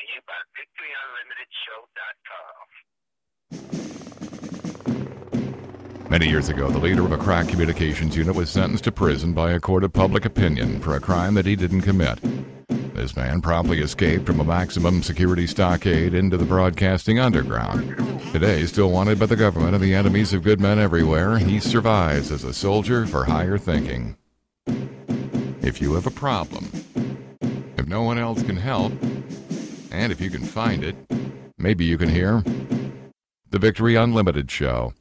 you by VictoryUnlimitedShow.com. Many years ago, the leader of a crack communications unit was sentenced to prison by a court of public opinion for a crime that he didn't commit. This man promptly escaped from a maximum security stockade into the broadcasting underground. Today, still wanted by the government and the enemies of good men everywhere, he survives as a soldier for higher thinking. If you have a problem, if no one else can help, and if you can find it, maybe you can hear the Victory Unlimited Show.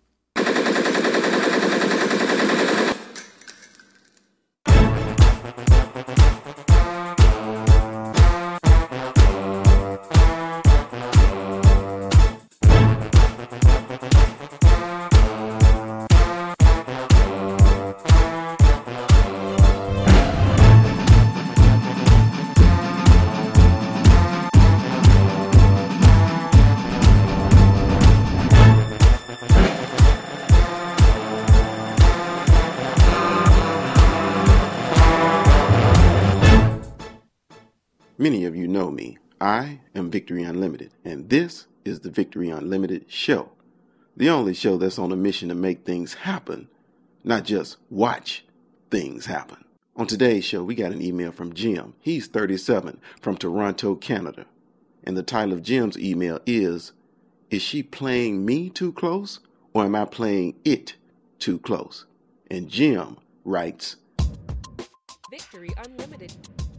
Many of you know me. I am Victory Unlimited, and this is the Victory Unlimited Show. The only show that's on a mission to make things happen, not just watch things happen. On today's show, we got an email from Jim. He's 37, from Toronto, Canada. And the title of Jim's email is she playing me too close, or am I playing it too close? And Jim writes, Victory Unlimited.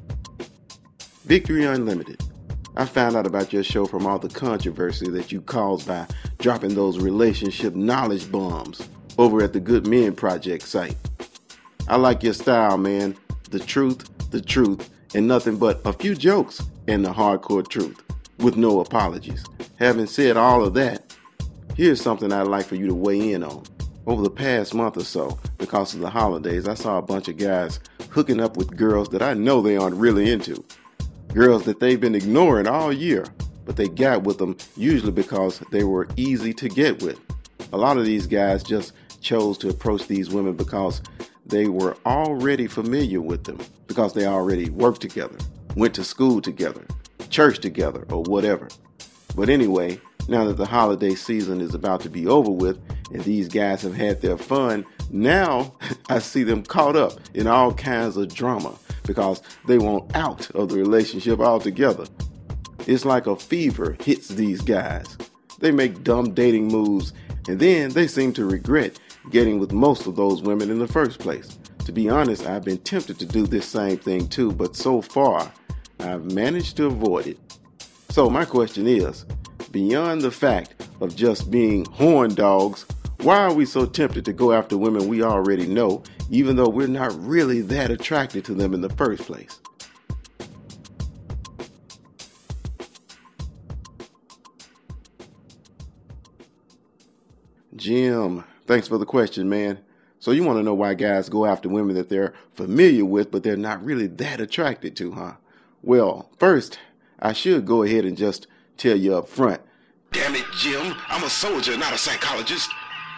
Victory Unlimited. I found out about your show from all the controversy that you caused by dropping those relationship knowledge bombs over at the Good Men Project site. I like your style, man. The truth, and nothing but a few jokes and the hardcore truth, with no apologies. Having said all of that, here's something I'd like for you to weigh in on. Over the past month or so, because of the holidays, I saw a bunch of guys hooking up with girls that I know they aren't really into. Girls that they've been ignoring all year, but they got with them usually because they were easy to get with. A lot of these guys just chose to approach these women because they were already familiar with them, because they already worked together, went to school together, church together, or whatever. But anyway, now that the holiday season is about to be over with and these guys have had their fun, now I see them caught up in all kinds of drama because they want out of the relationship altogether. It's like a fever hits these guys. They make dumb dating moves, and then they seem to regret getting with most of those women in the first place. To be honest, I've been tempted to do this same thing too, but so far, I've managed to avoid it. So my question is, beyond the fact of just being horn dogs, why are we so tempted to go after women we already know, even though we're not really that attracted to them in the first place? Jim, thanks for the question, man. So you want to know why guys go after women that they're familiar with, but they're not really that attracted to, huh? Well, first, I should go ahead and just tell you up front. Damn it, Jim, I'm a soldier, not a psychologist.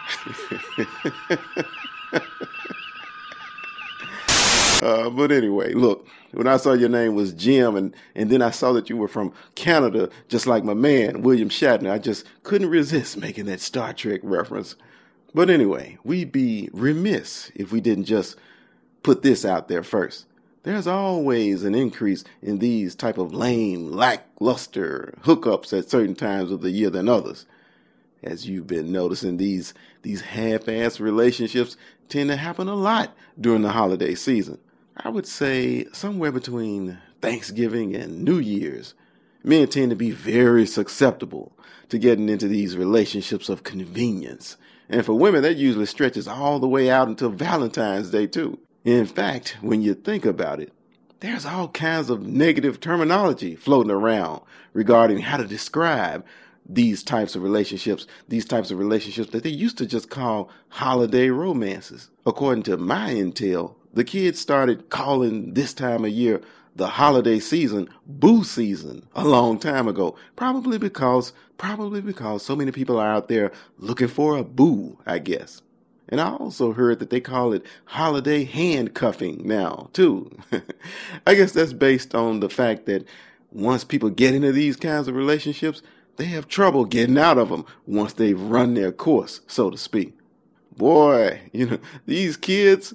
But anyway, look, when I saw your name was Jim and then I saw that you were from Canada, just like my man, William Shatner, I just couldn't resist making that Star Trek reference. But anyway, we'd be remiss if we didn't just put this out there first. There's always an increase in these type of lame, lackluster hookups at certain times of the year than others. As you've been noticing, these half-ass relationships tend to happen a lot during the holiday season. I would say somewhere between Thanksgiving and New Year's. Men tend to be very susceptible to getting into these relationships of convenience. And for women, that usually stretches all the way out until Valentine's Day, too. In fact, when you think about it, there's all kinds of negative terminology floating around regarding how to describe these types of relationships that they used to just call holiday romances. According to my intel, the kids started calling this time of year the holiday season boo season a long time ago. Probably because so many people are out there looking for a boo, I guess. And I also heard that they call it holiday handcuffing now, too. I guess that's based on the fact that once people get into these kinds of relationships, they have trouble getting out of them once they've run their course, so to speak. Boy, these kids,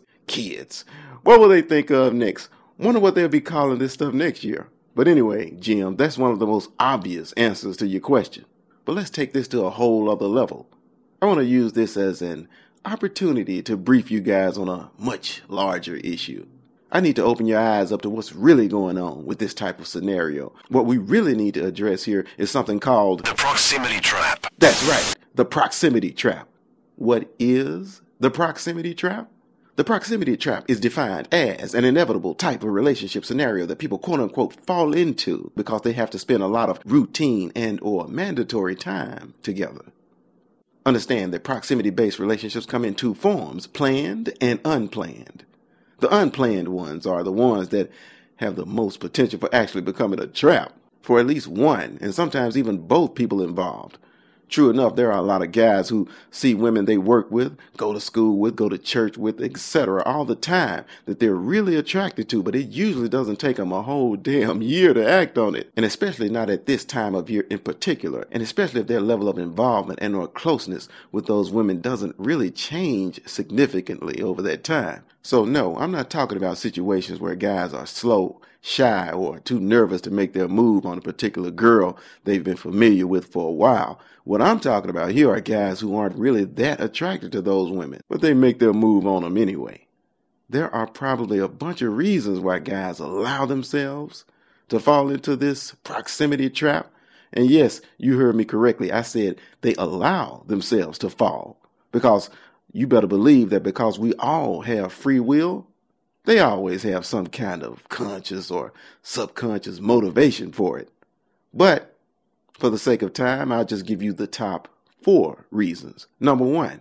what will they think of next? Wonder what they'll be calling this stuff next year. But anyway, Jim, that's one of the most obvious answers to your question. But let's take this to a whole other level. I want to use this as an opportunity to brief you guys on a much larger issue. I need to open your eyes up to what's really going on with this type of scenario. What we really need to address here is something called The proximity trap. That's right, the proximity trap. What is the proximity trap? The proximity trap is defined as an inevitable type of relationship scenario that people quote-unquote fall into because they have to spend a lot of routine and or mandatory time together. Understand that proximity-based relationships come in two forms, planned and unplanned. The unplanned ones are the ones that have the most potential for actually becoming a trap for at least one and sometimes even both people involved. True enough, there are a lot of guys who see women they work with, go to school with, go to church with, etc. all the time that they're really attracted to, but it usually doesn't take them a whole damn year to act on it. And especially not at this time of year in particular, and especially if their level of involvement and or closeness with those women doesn't really change significantly over that time. So no, I'm not talking about situations where guys are slow, shy, or too nervous to make their move on a particular girl they've been familiar with for a while. What I'm talking about here are guys who aren't really that attracted to those women, but they make their move on them anyway. There are probably a bunch of reasons why guys allow themselves to fall into this proximity trap. And yes, you heard me correctly. I said they allow themselves to fall, because you better believe that because we all have free will, they always have some kind of conscious or subconscious motivation for it. But for the sake of time, I'll just give you the top 4 reasons. Number one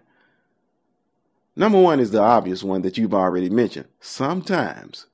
is the obvious one that you've already mentioned. Sometimes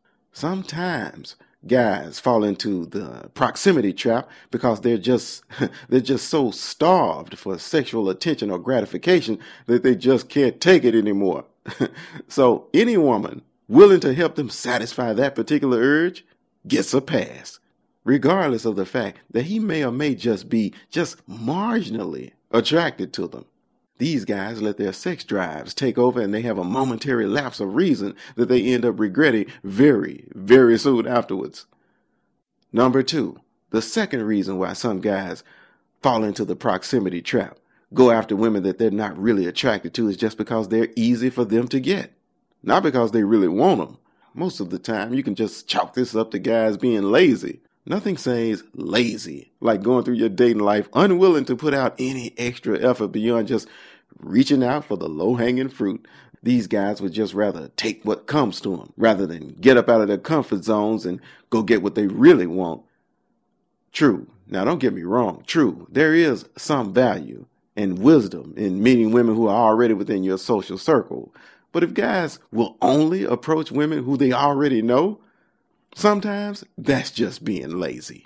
guys fall into the proximity trap because they're just so starved for sexual attention or gratification that they just can't take it anymore. So any woman willing to help them satisfy that particular urge gets a pass, regardless of the fact that he may or may just be marginally attracted to them. These guys let their sex drives take over, and they have a momentary lapse of reason that they end up regretting very, very soon afterwards. Number 2, the second reason why some guys fall into the proximity trap, go after women that they're not really attracted to, is just because they're easy for them to get. Not because they really want them. Most of the time, you can just chalk this up to guys being lazy. Nothing says lazy like going through your dating life unwilling to put out any extra effort beyond just reaching out for the low-hanging fruit. These guys would just rather take what comes to them rather than get up out of their comfort zones and go get what they really want. True. Now, don't get me wrong. True. There is some value and wisdom in meeting women who are already within your social circle. But if guys will only approach women who they already know, sometimes that's just being lazy.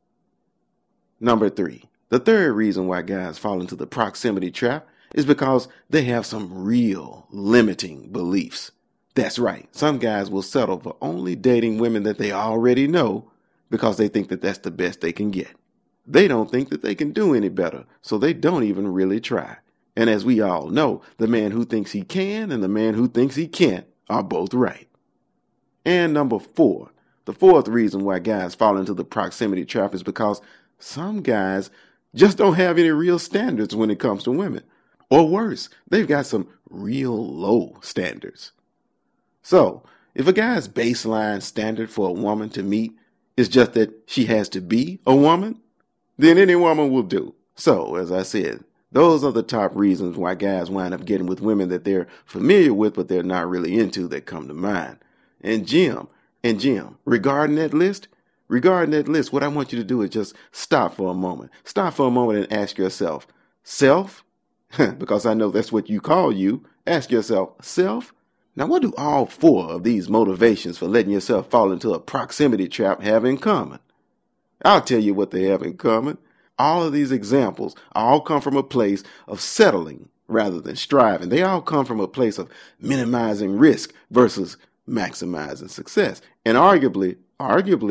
Number 3, the third reason why guys fall into the proximity trap is because they have some real limiting beliefs. That's right. Some guys will settle for only dating women that they already know because they think that that's the best they can get. They don't think that they can do any better, so they don't even really try. And as we all know, the man who thinks he can and the man who thinks he can't are both right. And number 4, the fourth reason why guys fall into the proximity trap is because some guys just don't have any real standards when it comes to women. Or worse, they've got some real low standards. So, if a guy's baseline standard for a woman to meet is just that she has to be a woman, then any woman will do. So, as I said, those are the top reasons why guys wind up getting with women that they're familiar with but they're not really into that come to mind. And Jim, regarding that list, what I want you to do is just stop for a moment. Stop for a moment and ask yourself, self? Because I know that's what you call you. Ask yourself, self? Now, what do all 4 of these motivations for letting yourself fall into a proximity trap have in common? I'll tell you what they have in common. All of these examples all come from a place of settling rather than striving. They all come from a place of minimizing risk versus maximizing success. And arguably,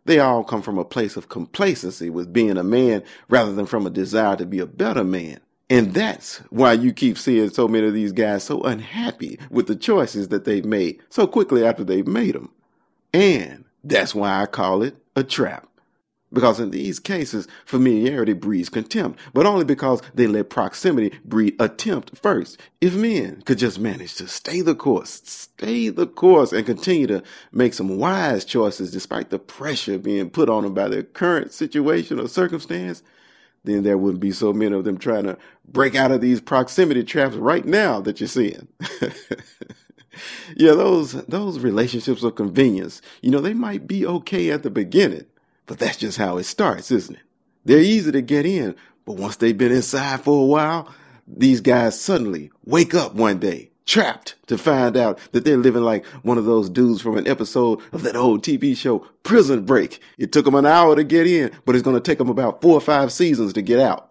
They all come from a place of complacency with being a man rather than from a desire to be a better man. And that's why you keep seeing so many of these guys so unhappy with the choices that they've made so quickly after they've made them. And that's why I call it a trap. Because in these cases, familiarity breeds contempt, but only because they let proximity breed attempt first. If men could just manage to stay the course, and continue to make some wise choices despite the pressure being put on them by their current situation or circumstance, then there wouldn't be so many of them trying to break out of these proximity traps right now that you're seeing. Yeah, those relationships of convenience, they might be okay at the beginning, but that's just how it starts, isn't it? They're easy to get in, but once they've been inside for a while, these guys suddenly wake up one day, trapped, to find out that they're living like one of those dudes from an episode of that old TV show, Prison Break. It took them an hour to get in, but it's going to take them about 4 or 5 seasons to get out.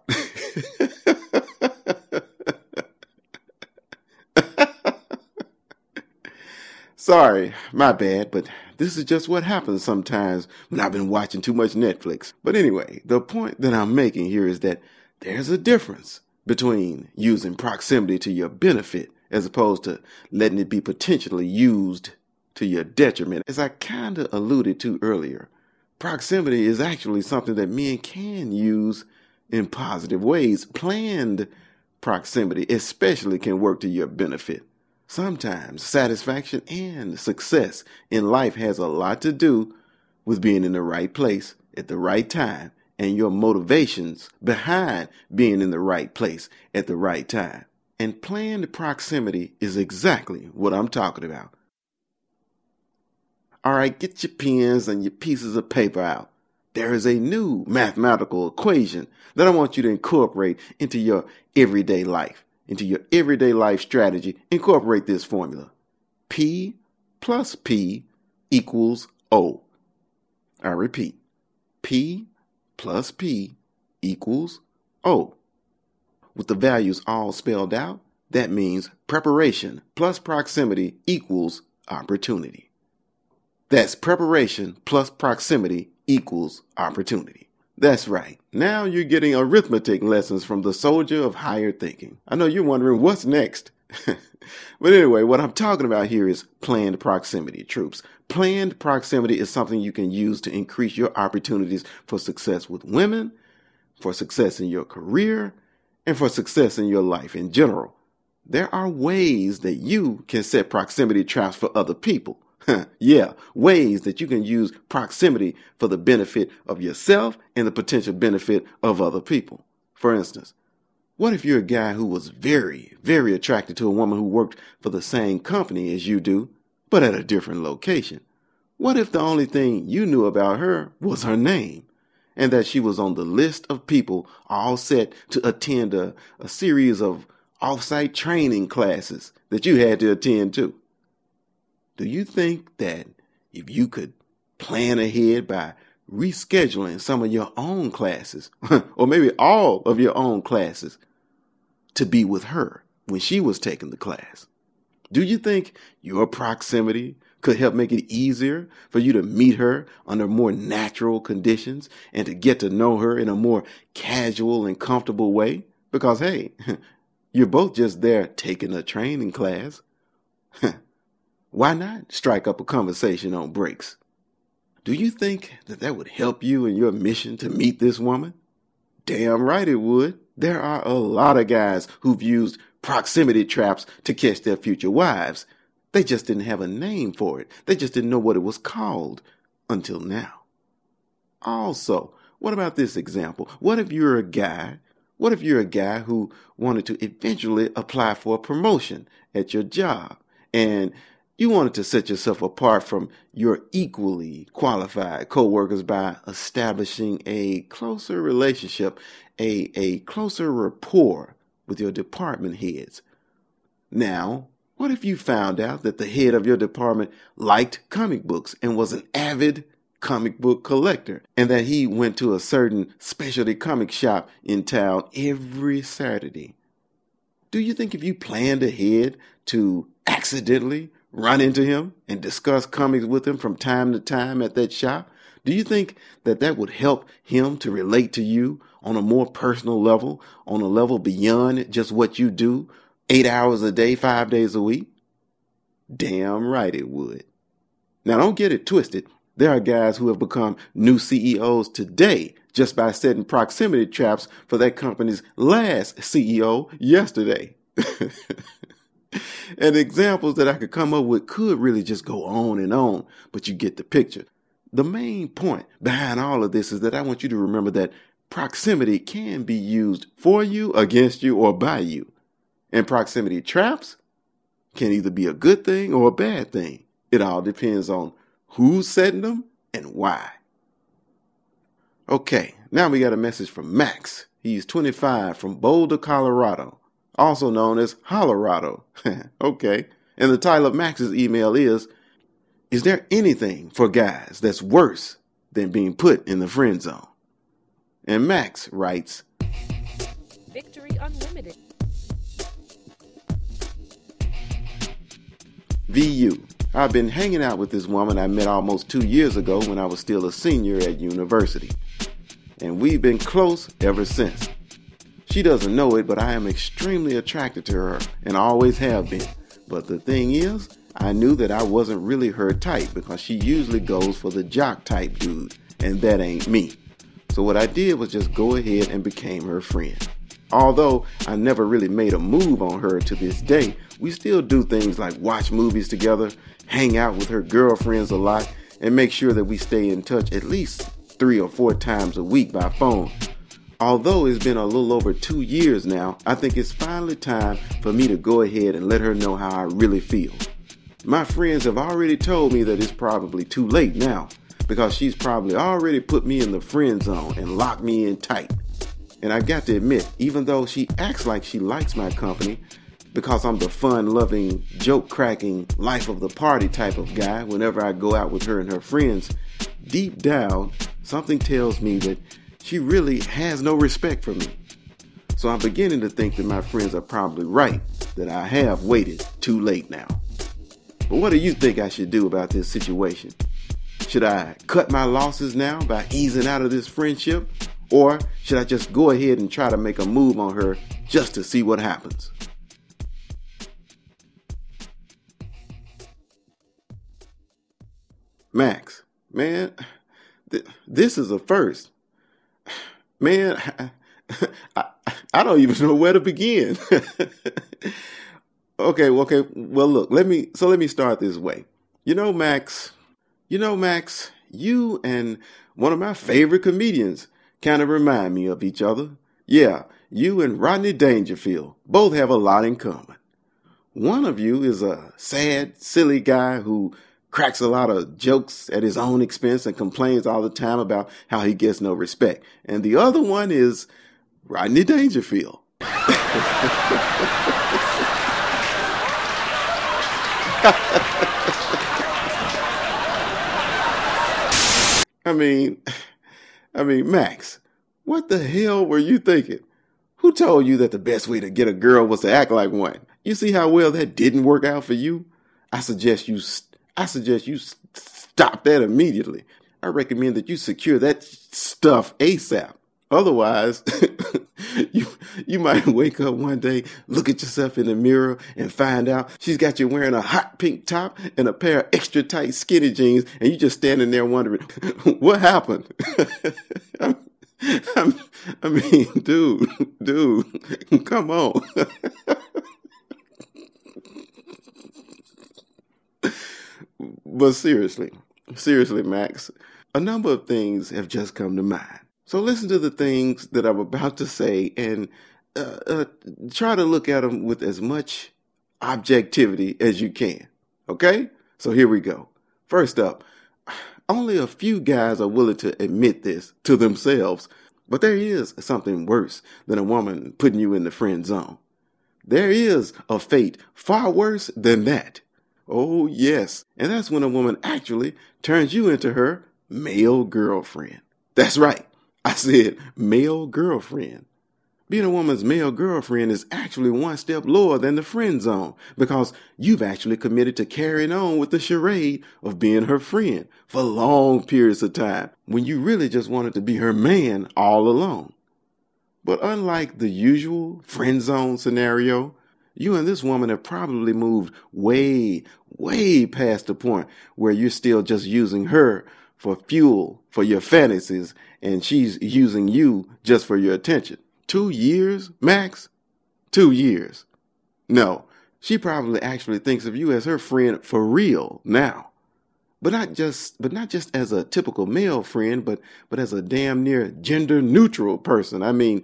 Sorry, my bad, but this is just what happens sometimes when I've been watching too much Netflix. But anyway, the point that I'm making here is that there's a difference between using proximity to your benefit as opposed to letting it be potentially used to your detriment. As I kind of alluded to earlier, proximity is actually something that men can use in positive ways. Planned proximity especially can work to your benefit. Sometimes satisfaction and success in life has a lot to do with being in the right place at the right time and your motivations behind being in the right place at the right time. And planned proximity is exactly what I'm talking about. All right, get your pens and your pieces of paper out. There is a new mathematical equation that I want you to incorporate into your everyday life. Into your everyday life strategy, incorporate this formula. P plus P equals O. I repeat, P plus P equals O. With the values all spelled out, that means preparation plus proximity equals opportunity. That's preparation plus proximity equals opportunity. That's right. Now you're getting arithmetic lessons from the soldier of higher thinking. I know you're wondering what's next. But anyway, what I'm talking about here is planned proximity, troops. Planned proximity is something you can use to increase your opportunities for success with women, for success in your career, and for success in your life in general. There are ways that you can set proximity traps for other people. Yeah, ways that you can use proximity for the benefit of yourself and the potential benefit of other people. For instance, what if you're a guy who was very, very attracted to a woman who worked for the same company as you do, but at a different location? What if the only thing you knew about her was her name, and that she was on the list of people all set to attend a series of off-site training classes that you had to attend to? Do you think that if you could plan ahead by rescheduling some of your own classes, or maybe all of your own classes, to be with her when she was taking the class, do you think your proximity could help make it easier for you to meet her under more natural conditions and to get to know her in a more casual and comfortable way? Because, hey, you're both just there taking a training class. Why not strike up a conversation on breaks? Do you think that would help you in your mission to meet this woman? Damn right it would. There are a lot of guys who've used proximity traps to catch their future wives. They just didn't have a name for it. They just didn't know what it was called until now. Also, what about this example? What if you're a guy who wanted to eventually apply for a promotion at your job, and you wanted to set yourself apart from your equally qualified coworkers by establishing a closer relationship, a closer rapport with your department heads. Now, what if you found out that the head of your department liked comic books and was an avid comic book collector, and that he went to a certain specialty comic shop in town every Saturday? Do you think if you planned ahead to accidentally run into him and discuss comics with him from time to time at that shop, Do you think that that would help him to relate to you on a more personal level, on a level beyond just what you do 8 hours a day, 5 days a week? Damn right it would. Now, don't get it twisted. There are guys who have become new CEOs today just by setting proximity traps for that company's last CEO yesterday. And examples that I could come up with could really just go on, but you get the picture. The main point behind all of this is that I want you to remember that proximity can be used for you, against you, or by you. And proximity traps can either be a good thing or a bad thing. It all depends on who's setting them and why. Okay, now we got a message from Max. He's 25 from Boulder, Colorado, also known as Hollerado. Okay, and the title of Max's email is there anything for guys that's worse than being put in the friend zone? And Max writes, Victory Unlimited. VU. I've been hanging out with this woman I met almost 2 years ago when I was still a senior at university. And we've been close ever since. She doesn't know it, but I am extremely attracted to her and always have been. But the thing is, I knew that I wasn't really her type because she usually goes for the jock type dude, and that ain't me. So what I did was just go ahead and became her friend. Although I never really made a move on her to this day, we still do things like watch movies together, hang out with her girlfriends a lot, and make sure that we stay in touch at least 3 or 4 times a week by phone. Although it's been a little over 2 years now, I think it's finally time for me to go ahead and let her know how I really feel. My friends have already told me that it's probably too late now, because she's probably already put me in the friend zone and locked me in tight. And I got to admit, even though she acts like she likes my company, because I'm the fun-loving, joke-cracking, life-of-the-party type of guy whenever I go out with her and her friends, deep down, something tells me that she really has no respect for me. So I'm beginning to think that my friends are probably right, that I have waited too late now. But what do you think I should do about this situation? Should I cut my losses now by easing out of this friendship? Or should I just go ahead and try to make a move on her just to see what happens? Max, man, this is a first. Man, I don't even know where to begin. Okay, well, look, let me start this way. You know, Max, you and one of my favorite comedians kind of remind me of each other. Yeah, you and Rodney Dangerfield both have a lot in common. One of you is a sad, silly guy who cracks a lot of jokes at his own expense and complains all the time about how he gets no respect. And the other one is Rodney Dangerfield. I mean, Max, what the hell were you thinking? Who told you that the best way to get a girl was to act like one? You see how well that didn't work out for you? I suggest you stop that immediately. I recommend that you secure that stuff ASAP. Otherwise, you might wake up one day, look at yourself in the mirror, and find out she's got you wearing a hot pink top and a pair of extra tight skinny jeans, and you just standing there wondering, what happened? I mean, dude, come on. But seriously, Max, a number of things have just come to mind. So listen to the things that I'm about to say and try to look at them with as much objectivity as you can. Okay? So here we go. First up, only a few guys are willing to admit this to themselves, but there is something worse than a woman putting you in the friend zone. There is a fate far worse than that. Oh, yes. And that's when a woman actually turns you into her male girlfriend. That's right. I said male girlfriend. Being a woman's male girlfriend is actually one step lower than the friend zone because you've actually committed to carrying on with the charade of being her friend for long periods of time when you really just wanted to be her man all along. But unlike the usual friend zone scenario, you and this woman have probably moved way, way past the point where you're still just using her for fuel for your fantasies and she's using you just for your attention. 2 years, max? 2 years. No, she probably actually thinks of you as her friend for real now. But not just as a typical male friend, but as a damn near gender neutral person. I mean,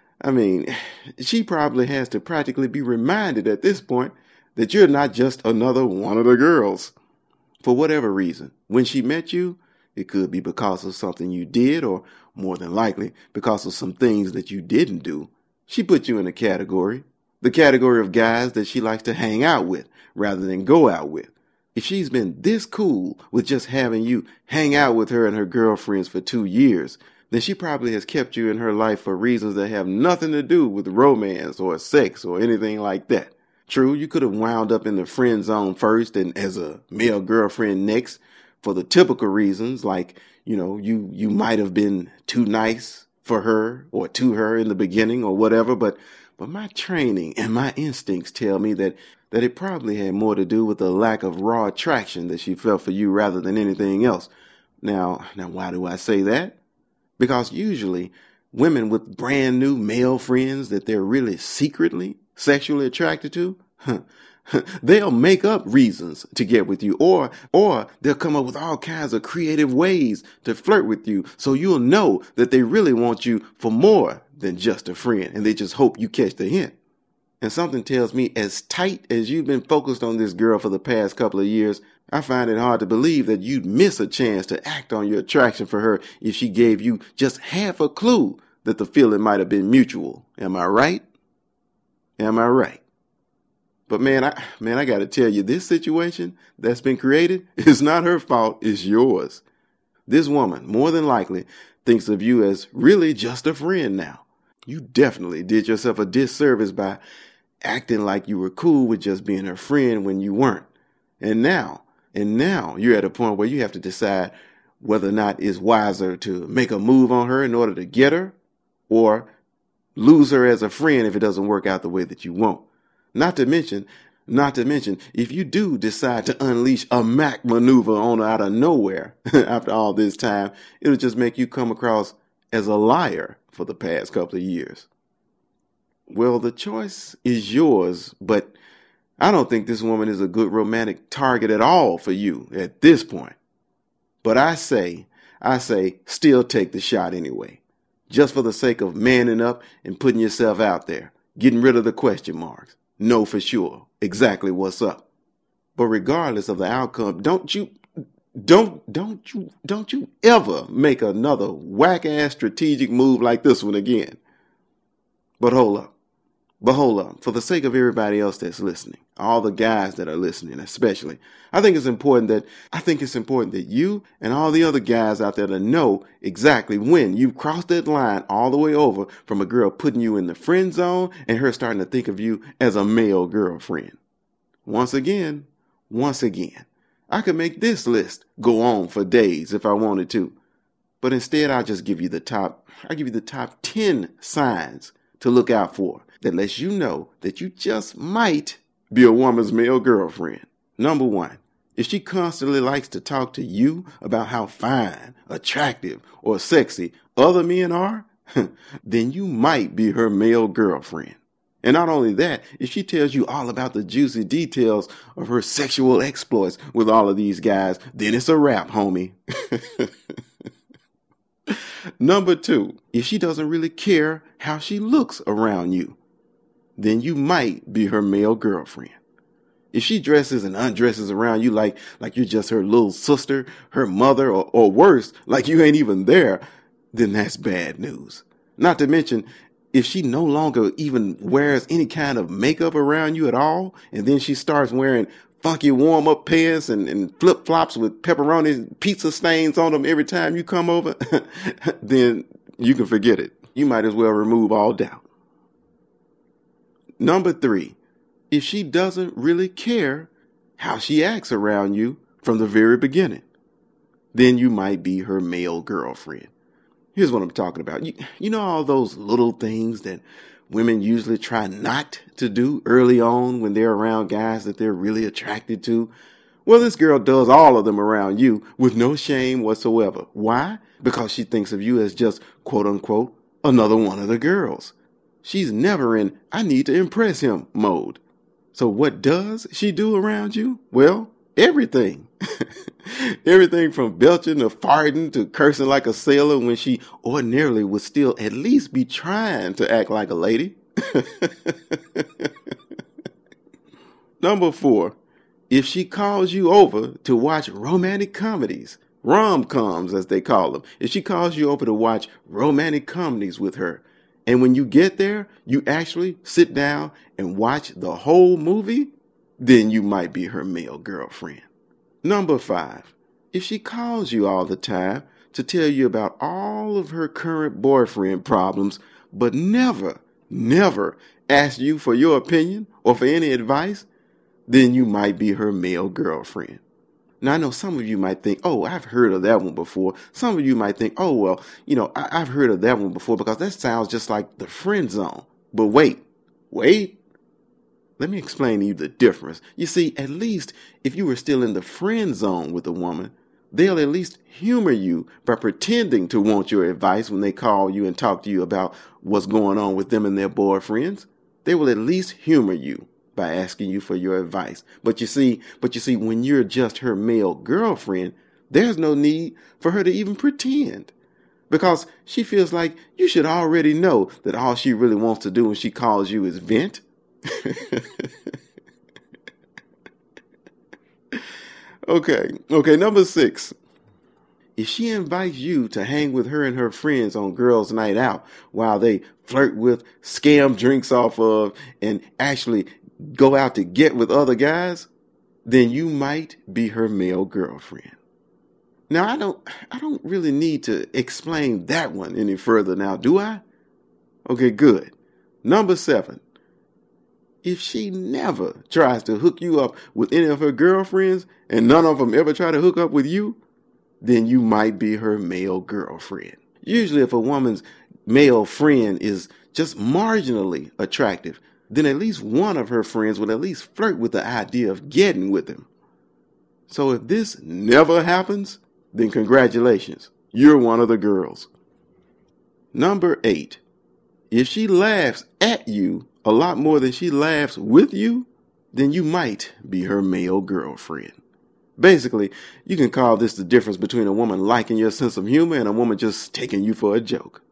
she probably has to practically be reminded at this point that you're not just another one of the girls. For whatever reason, when she met you, it could be because of something you did, or more than likely because of some things that you didn't do. She put you in a category, the category of guys that she likes to hang out with rather than go out with. If she's been this cool with just having you hang out with her and her girlfriends for 2 years, then she probably has kept you in her life for reasons that have nothing to do with romance or sex or anything like that. True, you could have wound up in the friend zone first and as a male girlfriend next for the typical reasons like, you might have been too nice for her or to her in the beginning or whatever, but my training and my instincts tell me that it probably had more to do with the lack of raw attraction that she felt for you rather than anything else. Now why do I say that? Because usually women with brand new male friends that they're really secretly sexually attracted to, they'll make up reasons to get with you, or they'll come up with all kinds of creative ways to flirt with you, so you'll know that they really want you for more than just a friend, and they just hope you catch the hint. And something tells me, as tight as you've been focused on this girl for the past couple of years, I find it hard to believe that you'd miss a chance to act on your attraction for her if she gave you just half a clue that the feeling might have been mutual. Am I right? Am I right? But man, I got to tell you, this situation that's been created is not her fault, it's yours. This woman, more than likely, thinks of you as really just a friend now. You definitely did yourself a disservice by acting like you were cool with just being her friend when you weren't. And now you're at a point where you have to decide whether or not it's wiser to make a move on her in order to get her, or lose her as a friend if it doesn't work out the way that you want. Not to mention, if you do decide to unleash a Mac maneuver on her out of nowhere after all this time, it'll just make you come across as a liar for the past couple of years. Well, the choice is yours, but I don't think this woman is a good romantic target at all for you at this point. But I say, still take the shot anyway, just for the sake of manning up and putting yourself out there, getting rid of the question marks. Know for sure exactly what's up. But regardless of the outcome, don't you ever make another whack-ass strategic move like this one again. But hold up. For the sake of everybody else that's listening, all the guys that are listening especially, I think it's important that you and all the other guys out there to know exactly when you've crossed that line all the way over from a girl putting you in the friend zone and her starting to think of you as a male girlfriend. Once again, I could make this list go on for days if I wanted to. But instead, I'll give you the top 10 signs to look out for that lets you know that you just might be a woman's male girlfriend. Number 1, if she constantly likes to talk to you about how fine, attractive, or sexy other men are, then you might be her male girlfriend. And not only that, if she tells you all about the juicy details of her sexual exploits with all of these guys, then it's a wrap, homie. Number 2, if she doesn't really care how she looks around you, then you might be her male girlfriend. If she dresses and undresses around you like you're just her little sister, her mother, or worse, like you ain't even there, then that's bad news. Not to mention, if she no longer even wears any kind of makeup around you at all, and then she starts wearing funky warm-up pants and flip-flops with pepperoni pizza stains on them every time you come over, then you can forget it. You might as well remove all doubt. Number 3, if she doesn't really care how she acts around you from the very beginning, then you might be her male girlfriend. Here's what I'm talking about. You know all those little things that women usually try not to do early on when they're around guys that they're really attracted to? Well, this girl does all of them around you with no shame whatsoever. Why? Because she thinks of you as just, quote unquote, another one of the girls. She's never in I need to impress him mode. So what does she do around you? Well, everything. Everything from belching to farting to cursing like a sailor when she ordinarily would still at least be trying to act like a lady. Number 4, if she calls you over to watch romantic comedies, rom-coms as they call them, if she calls you over to watch romantic comedies with her, and when you get there, you actually sit down and watch the whole movie, then you might be her male girlfriend. Number 5, if she calls you all the time to tell you about all of her current boyfriend problems, but never asks you for your opinion or for any advice, then you might be her male girlfriend. Now, I know some of you might think, oh, I've heard of that one before. Some of you might think, oh, well, I've heard of that one before because that sounds just like the friend zone. But wait. Let me explain to you the difference. You see, at least if you were still in the friend zone with a woman, they'll at least humor you by pretending to want your advice when they call you and talk to you about what's going on with them and their boyfriends. They will at least humor you by asking you for your advice. But you see, when you're just her male girlfriend, there's no need for her to even pretend. Because she feels like you should already know that all she really wants to do when she calls you is vent. Okay, number 6. If she invites you to hang with her and her friends on girls' night out while they flirt with, scam drinks off of, and actually go out to get with other guys, then you might be her male girlfriend. Now, I don't really need to explain that one any further now, do I? Okay, good. Number 7. If she never tries to hook you up with any of her girlfriends and none of them ever try to hook up with you, then you might be her male girlfriend. Usually if a woman's male friend is just marginally attractive, then at least one of her friends would at least flirt with the idea of getting with him. So if this never happens, then congratulations, you're one of the girls. Number 8, if she laughs at you a lot more than she laughs with you, then you might be her male girlfriend. Basically, you can call this the difference between a woman liking your sense of humor and a woman just taking you for a joke.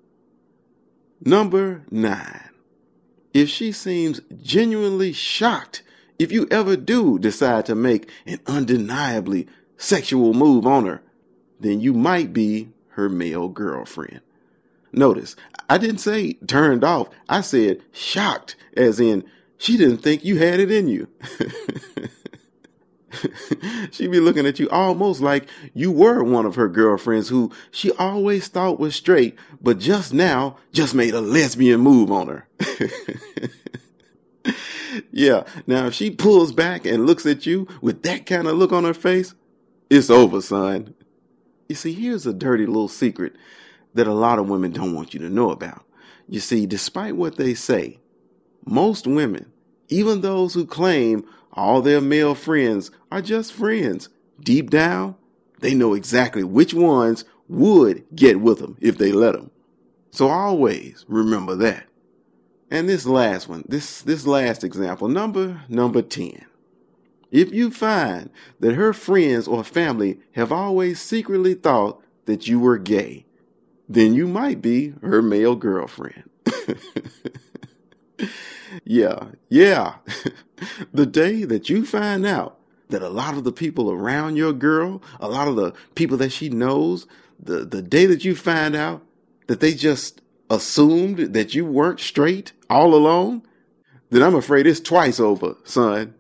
Number 9, if she seems genuinely shocked if you ever do decide to make an undeniably sexual move on her, then you might be her male girlfriend. Notice, I didn't say turned off. I said shocked, as in she didn't think you had it in you. She'd be looking at you almost like you were one of her girlfriends who she always thought was straight, but just now just made a lesbian move on her. Yeah, now if she pulls back and looks at you with that kind of look on her face, it's over, son. You see, here's a dirty little secret that a lot of women don't want you to know about. You see, despite what they say, most women, even those who claim all their male friends are just friends, deep down, they know exactly which ones would get with them if they let them. So always remember that. And this last one, this last example, number 10. If you find that her friends or family have always secretly thought that you were gay, then you might be her male girlfriend. Yeah. The day that you find out that a lot of the people around your girl, a lot of the people that she knows, the day that you find out that they just assumed that you weren't straight all along, then I'm afraid it's twice over, son.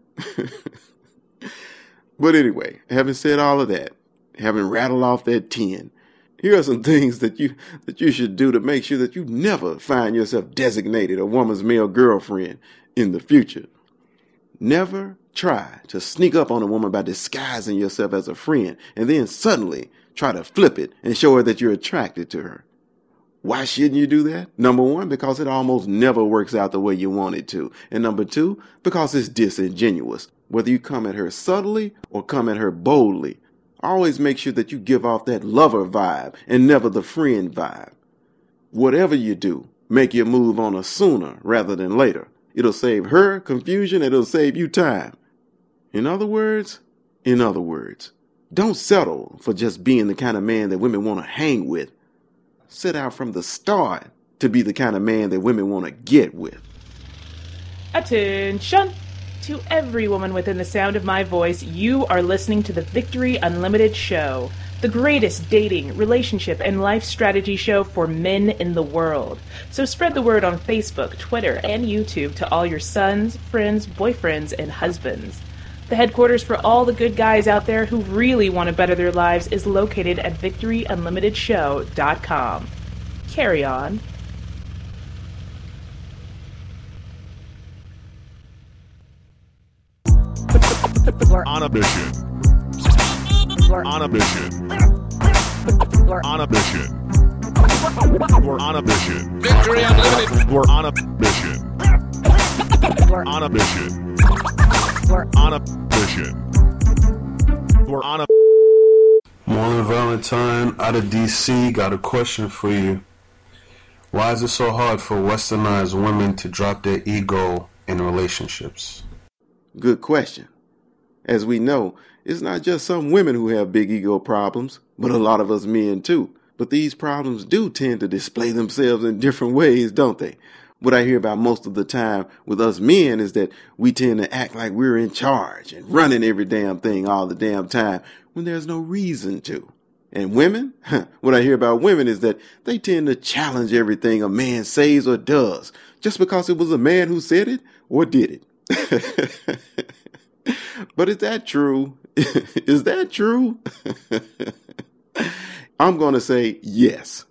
But anyway, having said all of that, having rattled off that 10, here are some things that you should do to make sure that you never find yourself designated a woman's male girlfriend in the future. Never try to sneak up on a woman by disguising yourself as a friend and then suddenly try to flip it and show her that you're attracted to her. Why shouldn't you do that? Number one, because it almost never works out the way you want it to. And number two, because it's disingenuous. Whether you come at her subtly or come at her boldly, always make sure that you give off that lover vibe and never the friend vibe. Whatever you do, make your move on her sooner rather than later. It'll save her confusion and it'll save you time. In other words, don't settle for just being the kind of man that women want to hang with. Set out from the start to be the kind of man that women want to get with. Attention! To every woman within the sound of my voice, you are listening to the Victory Unlimited Show, the greatest dating, relationship, and life strategy show for men in the world. So spread the word on Facebook, Twitter, and YouTube to all your sons, friends, boyfriends, and husbands. The headquarters for all the good guys out there who really want to better their lives is located at victoryunlimitedshow.com. Carry on. We're on a mission. We're on a mission. We're on a mission. We're on a mission. Victory Unlimited. We're on a mission. We're on a mission. We're on a mission. We're on a. Morning Valentine out of DC, got a question for you. Why is it so hard for westernized women to drop their ego in relationships? Good question. As we know, it's not just some women who have big ego problems, but a lot of us men too. But these problems do tend to display themselves in different ways, don't they? What I hear about most of the time with us men is that we tend to act like we're in charge and running every damn thing all the damn time when there's no reason to. And women, what I hear about women is that they tend to challenge everything a man says or does just because it was a man who said it or did it. But is that true? Is that true? I'm going to say yes.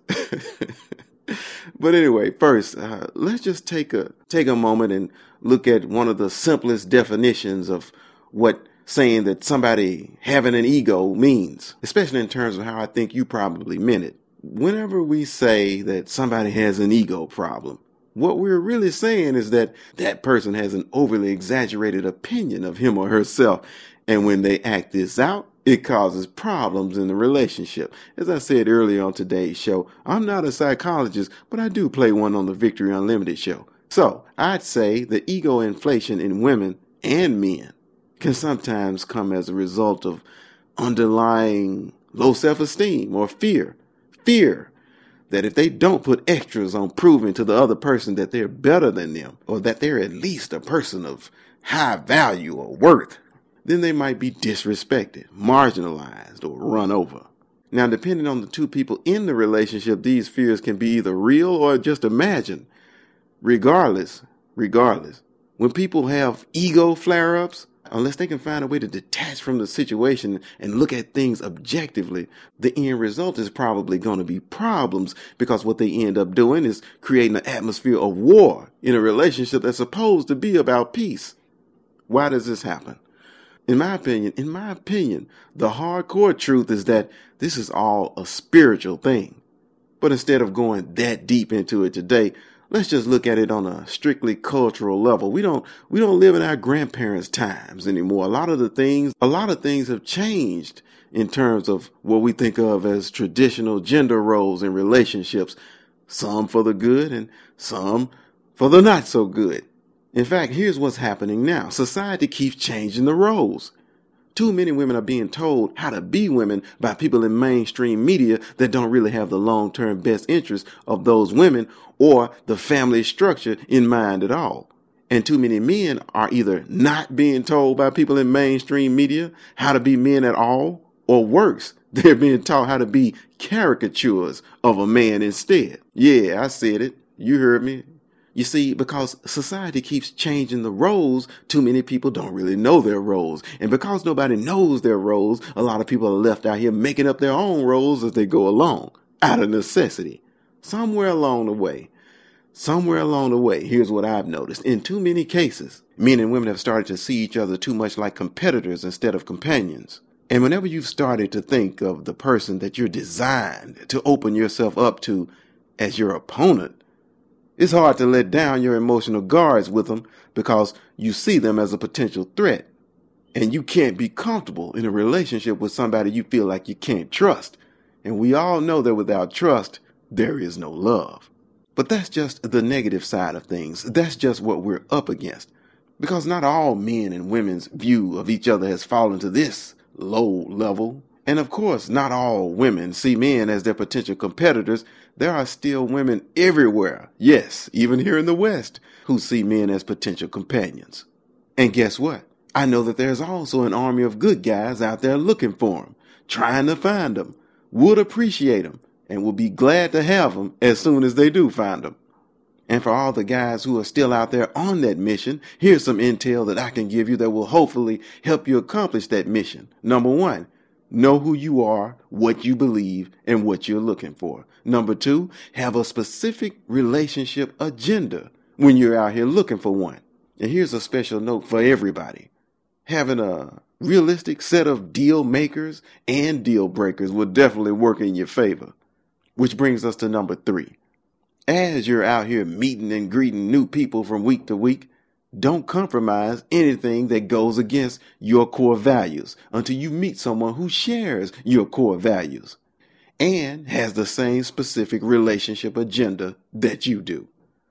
But anyway, first, let's just take a moment and look at one of the simplest definitions of what saying that somebody having an ego means, especially in terms of how I think you probably meant it. Whenever we say that somebody has an ego problem, what we're really saying is that that person has an overly exaggerated opinion of him or herself. And when they act this out, it causes problems in the relationship. As I said earlier on today's show, I'm not a psychologist, but I do play one on the Victory Unlimited show. So I'd say the ego inflation in women and men can sometimes come as a result of underlying low self-esteem or fear. Fear that if they don't put extras on proving to the other person that they're better than them, or that they're at least a person of high value or worth, then they might be disrespected, marginalized, or run over. Now, depending on the two people in the relationship, these fears can be either real or just imagined. Regardless, when people have ego flare-ups, unless they can find a way to detach from the situation and look at things objectively, the end result is probably going to be problems, because what they end up doing is creating an atmosphere of war in a relationship that's supposed to be about peace. Why does this happen? In my opinion, the hardcore truth is that this is all a spiritual thing. But instead of going that deep into it today, let's just look at it on a strictly cultural level. We don't live in our grandparents' times anymore. A lot of things have changed in terms of what we think of as traditional gender roles in relationships, some for the good and some for the not so good. In fact, here's what's happening now. Society keeps changing the roles. Too many women are being told how to be women by people in mainstream media that don't really have the long-term best interest of those women or the family structure in mind at all. And too many men are either not being told by people in mainstream media how to be men at all, or worse, they're being taught how to be caricatures of a man instead. Yeah, I said it. You heard me. You see, because society keeps changing the roles, too many people don't really know their roles. And because nobody knows their roles, a lot of people are left out here making up their own roles as they go along, out of necessity. Somewhere along the way, Somewhere along the way, here's what I've noticed. In too many cases, men and women have started to see each other too much like competitors instead of companions. And whenever you've started to think of the person that you're designed to open yourself up to as your opponent, it's hard to let down your emotional guards with them because you see them as a potential threat. And you can't be comfortable in a relationship with somebody you feel like you can't trust. And we all know that without trust, there is no love. But that's just the negative side of things. That's just what we're up against. Because not all men and women's view of each other has fallen to this low level. And of course, not all women see men as their potential competitors. There are still women everywhere, yes, even here in the West, who see men as potential companions. And guess what? I know that there's also an army of good guys out there looking for them, trying to find them, would appreciate them, and will be glad to have them as soon as they do find them. And for all the guys who are still out there on that mission, here's some intel that I can give you that will hopefully help you accomplish that mission. Number 1, know who you are, what you believe, and what you're looking for. Number 2, have a specific relationship agenda when you're out here looking for one. And here's a special note for everybody. Having a realistic set of deal makers and deal breakers will definitely work in your favor. Which brings us to number 3. As you're out here meeting and greeting new people from week to week, don't compromise anything that goes against your core values until you meet someone who shares your core values and has the same specific relationship agenda that you do.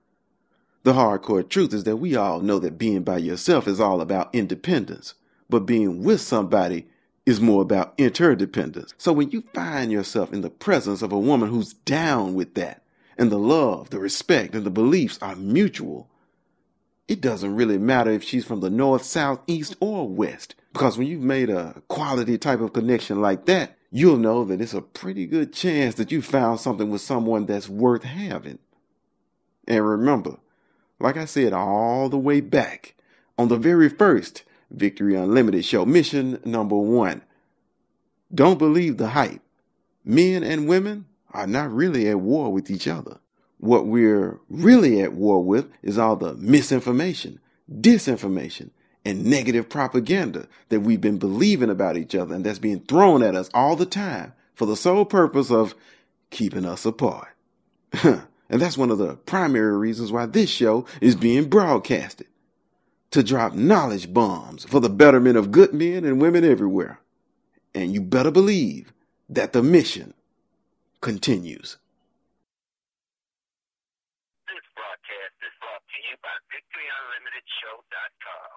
The hardcore truth is that we all know that being by yourself is all about independence, but being with somebody is more about interdependence. So when you find yourself in the presence of a woman who's down with that, and the love, the respect, and the beliefs are mutual, it doesn't really matter if she's from the north, south, east, or west. Because when you've made a quality type of connection like that, you'll know that it's a pretty good chance that you found something with someone that's worth having. And remember, like I said all the way back on the very first Victory Unlimited show, mission number 1, don't believe the hype. Men and women are not really at war with each other. What we're really at war with is all the misinformation, disinformation, and negative propaganda that we've been believing about each other and that's being thrown at us all the time for the sole purpose of keeping us apart. And that's one of the primary reasons why this show is being broadcasted. To drop knowledge bombs for the betterment of good men and women everywhere. And you better believe that the mission continues. This broadcast is brought to you by VictoryUnlimitedShow.com.